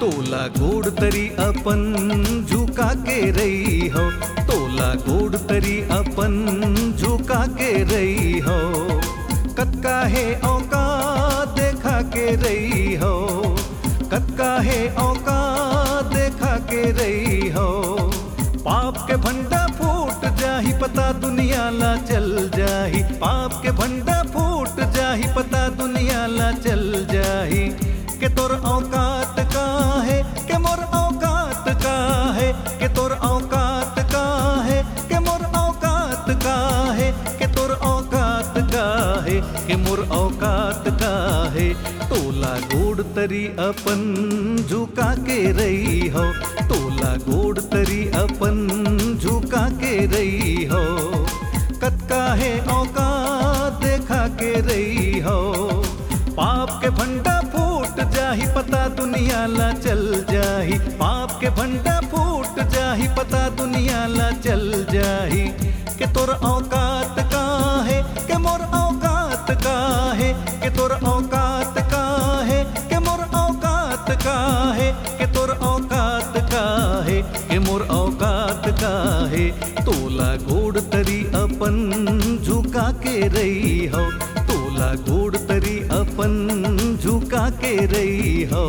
तोला गोड़ तरी अपन झुका के रही हो, तोला गोड़ तरी अपन झुका के रही हो। कतका है औकात देखा के रही हो, कतका है औकात देखा के रही हो। पाप के भंडा फूट जाही पता दुनिया ला चल जाही, पाप के भंडा फूट जाही पता दुनिया ला चल जाही। के तोर औकात का है, के मोर औकात का है, के तोर औकात का है, के मोर औकात का है, के तोर औकात का है, के मोर औकात का है। तोला गोड़ तरी अपन झुका के रही हो, तोला गोड़ तरी अपन झुका के रही हो। कतका है औकात देखा के रही हो। पाप के भंडा फूट जाही पता दुनिया ला चल जाही, पाप के भंडा फूट जाही पता दुनिया ला चल जाही। के तोर औकात का है, के मोर औकात का है, के तोर औकात का है, के मोर औकात का है, के तोर औकात का है, के मोर औकात का है। तोला गोड़ तरी अपन झुका के रही हो, तोला गोड़ तरी अपन झुका के रही हो।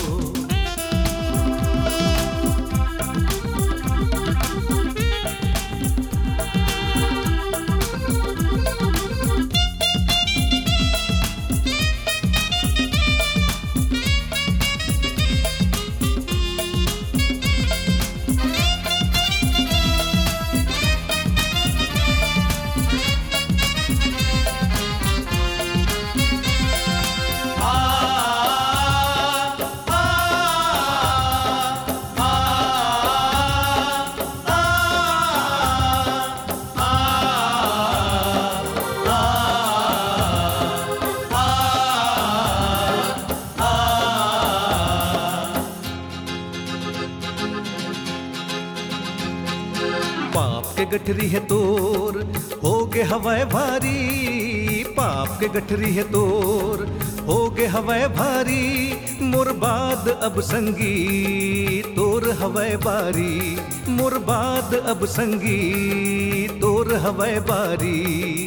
पाप के गठरी है तोर हो गे हवाए भारी, पाप के गठरी है तोर हो गे हवाए भारी। मुरबाद अब संगी तोर हवाए बारी, मुरबाद अब संगी तोर हवाए बारी।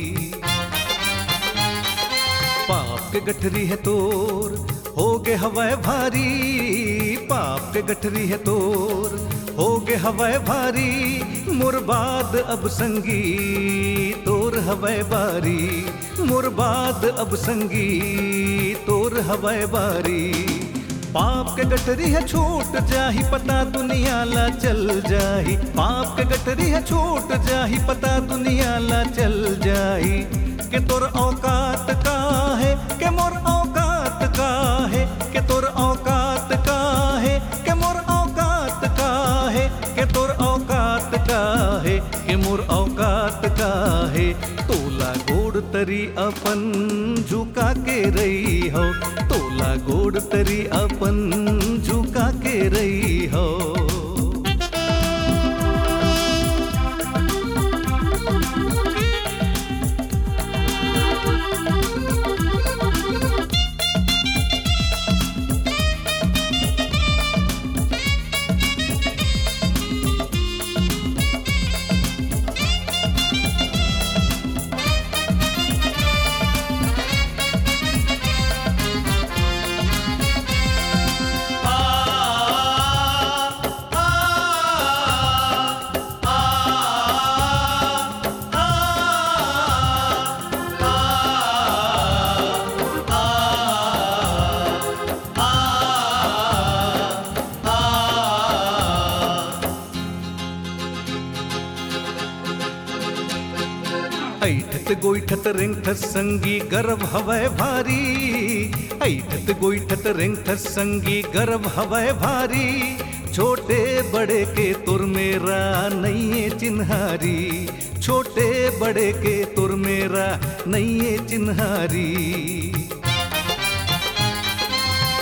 पाप के गठरी है तोर हो गे हवाए भारी, पाप के गठरी है तोर हो गे हवाए भारी। मुरबाद अब संगी तोर हवाए बारी, मुरबाद अब संगी तोर हवाए बारी। पाप के गठरी है छूट जाही पता दुनिया ला चल जाही, पाप के गठरी है छूट जाही पता दुनिया ला चल जाही। के तोर औकात का है, के मोर औकात का है, के तोर औकात का है, के मोर औकात का है, के तोर औकात का है, के मोर औकात का है। तोला गोड़ तरी अपन झुका के रही हो, तोला गोड़ तरी अपन झुका के रही हो। ऐठत गोईठत रेंगठत संगी गर्व हवय भारी, ऐठत गोईठत रेंगठत संगी गर्व हवय भारी। छोटे बड़े के तुर मेरा नहीं चिन्हारी, छोटे बड़े के तुर मेरा नहीं चिन्हारी।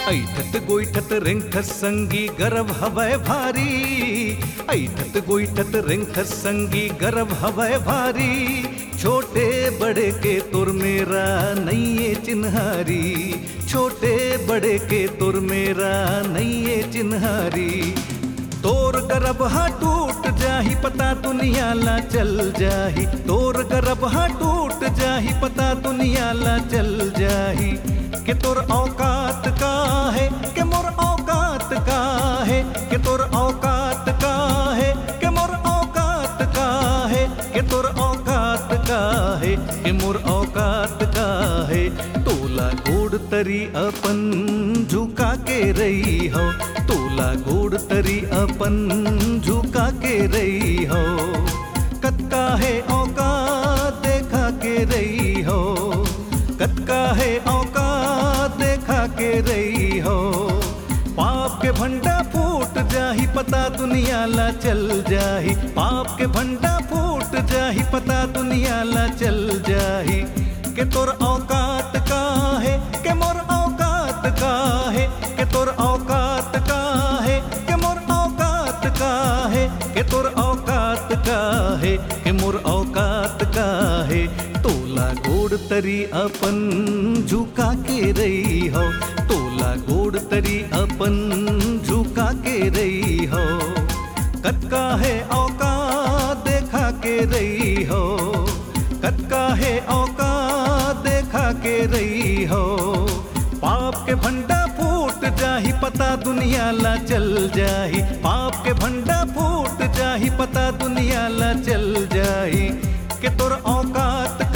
ऐठत गोईठत रेंखस संगी गर्व हवय भारी, ऐठत गोईठत रेंखस संगी गर्व हवय भारी। छोटे बड़े के तुर मेरा नैये चिन्हारी, छोटे बड़े के तुर मेरा नैये चिन्हारी। तोर गर्भ हा टूट जाही पता दुनिया ला चल जाही, तोर गर्भ हा टूट जाही पता दुनिया ला चल जाही। के तोर औकात का है, के मोर औकात का है, के तोर औकात का है, के मोर औकात का है, के तोर औकात का है, के मोर औकात का है। तोला गोड़ तरी अपन झुका के रही हो, तोला गोड़ तरी अपन झुका के रही हो। कतका है औकात देखा के रही हो, कतका है औकात देखा के रही हो। पाप के भंडा फूट जाही पता दुनिया ला चल जाही, पाप के भंडा फूट जाही पता दुनिया ला चल जाही। के तोर औकात का है, के मोर औकात का है, के तोर औकात का है, के मोर औकात का है, के तोर औकात का है, के मोर औकात का है। तोला गोड़ तरी अपन झुका के रही हो, तोला गोड़ तरी अपन झुका के रही हो। कतका है औकात देखा के रही हो, कतका है औकात देखा के रही हो। पाप के भंडा फूट जाही पता दुनिया ला चल जाही, पाप के भंडा फूट जाही पता दुनिया ला चल जाही। के तोर औकात